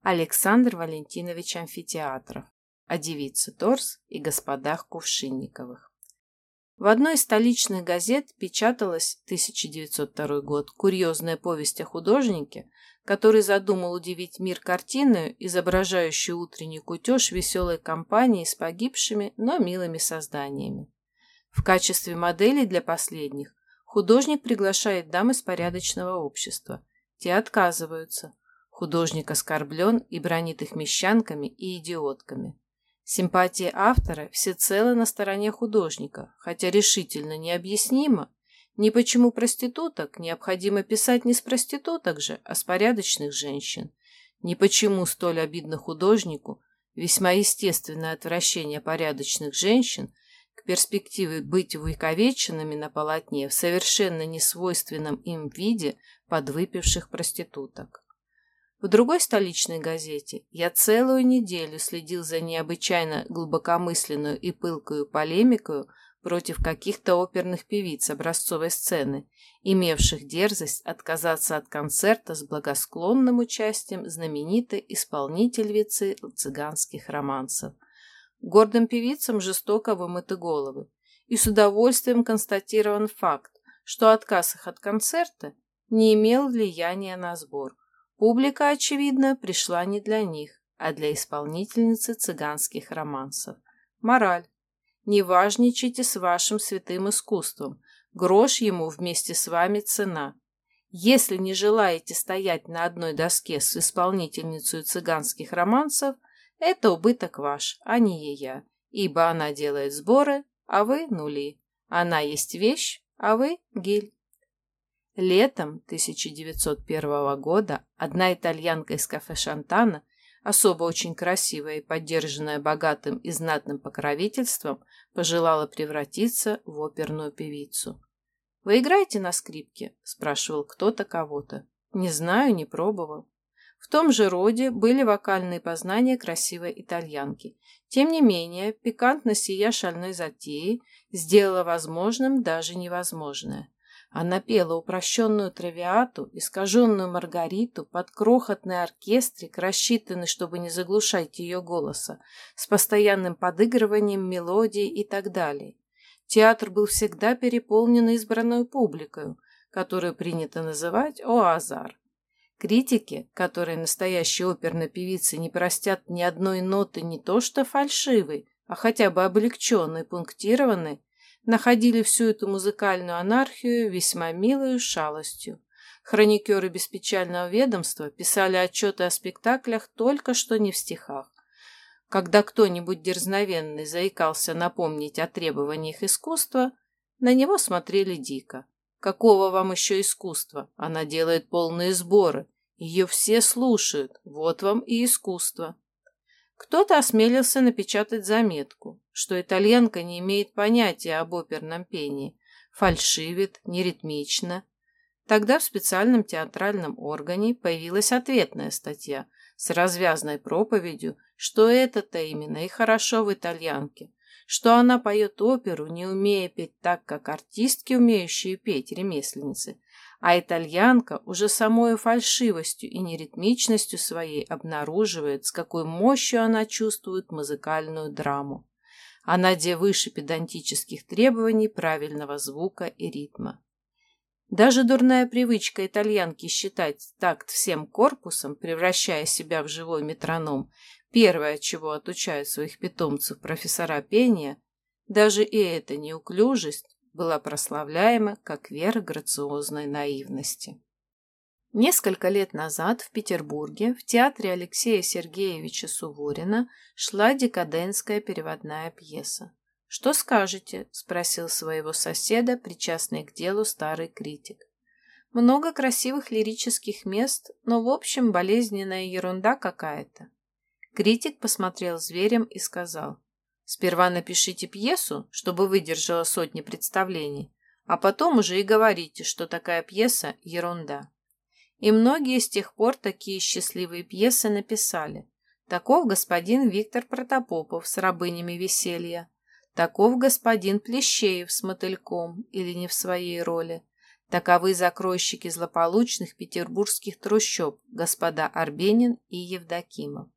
Александр Валентинович Амфитеатров о девице Торс и господах Кувшинниковых. В одной из столичных газет печаталась 1902 год курьезная повесть о художнике, который задумал удивить мир картиною, изображающей утренний кутеж веселой компании с погибшими, но милыми созданиями. В качестве моделей для последних художник приглашает дам из порядочного общества. Те отказываются. Художник оскорблен и бранит их мещанками и идиотками. Симпатия автора всецело на стороне художника, хотя решительно необъяснимо, ни почему проституток необходимо писать не с проституток же, а с порядочных женщин, ни почему столь обидно художнику весьма естественное отвращение порядочных женщин к перспективе быть увековеченными на полотне в совершенно несвойственном им виде подвыпивших проституток. В другой столичной газете я целую неделю следил за необычайно глубокомысленную и пылкую полемикою против каких-то оперных певиц образцовой сцены, имевших дерзость отказаться от концерта с благосклонным участием знаменитой исполнительницы цыганских романсов. Гордым певицам жестоко вымыты головы, и с удовольствием констатирован факт, что отказ их от концерта не имел влияния на сбор. Публика, очевидно, пришла не для них, а для исполнительницы цыганских романсов. Мораль. Не важничайте с вашим святым искусством. Грош ему вместе с вами цена. Если не желаете стоять на одной доске с исполнительницей цыганских романсов, это убыток ваш, а не ея, ибо она делает сборы, а вы нули. Она есть вещь, а вы гиль. Летом 1901 года одна итальянка из кафе «Шантана», особо очень красивая и поддержанная богатым и знатным покровительством, пожелала превратиться в оперную певицу. «Вы играете на скрипке?» – спрашивал кто-то кого-то. «Не знаю, не пробовал». В том же роде были вокальные познания красивой итальянки. Тем не менее, пикантность сия шальной затеи сделала возможным даже невозможное. Она пела упрощенную травиату, искаженную Маргариту под крохотный оркестрик, рассчитанный, чтобы не заглушать ее голоса, с постоянным подыгрыванием мелодий и так далее. Театр был всегда переполнен избранной публикой, которую принято называть «оазар». Критики, которые настоящей оперной певице не простят ни одной ноты не то что фальшивой, а хотя бы облегченной, пунктированной, находили всю эту музыкальную анархию весьма милою шалостью. Хроникеры беспечального ведомства писали отчеты о спектаклях только что не в стихах. Когда кто-нибудь дерзновенный заикался напомнить о требованиях искусства, на него смотрели дико. Какого вам еще искусства? Она делает полные сборы. Ее все слушают. Вот вам и искусство. Кто-то осмелился напечатать заметку, что итальянка не имеет понятия об оперном пении, фальшивит, неритмично. Тогда в специальном театральном органе появилась ответная статья с развязной проповедью, что это-то именно и хорошо в итальянке, что она поет оперу, не умея петь так, как артистки, умеющие петь, ремесленницы, а итальянка уже самой фальшивостью и неритмичностью своей обнаруживает, с какой мощью она чувствует музыкальную драму. Она где выше педантических требований правильного звука и ритма. Даже дурная привычка итальянки считать такт всем корпусом, превращая себя в живой метроном, первое, чего отучают своих питомцев профессора пения, даже и эта неуклюжесть была прославляема как верх грациозной наивности. Несколько лет назад в Петербурге в театре Алексея Сергеевича Суворина шла декадентская переводная пьеса. «Что скажете?» – спросил своего соседа, причастный к делу старый критик. «Много красивых лирических мест, но, в общем, болезненная ерунда какая-то». Критик посмотрел зверем и сказал: «Сперва напишите пьесу, чтобы выдержала сотни представлений, а потом уже и говорите, что такая пьеса – ерунда». И многие с тех пор такие счастливые пьесы написали. Таков господин Виктор Протопопов с «Рабынями веселья», таков господин Плещеев с «Мотыльком» или не в своей роли, Таковы закройщики злополучных петербургских трущоб, господа Арбенин и Евдокимов.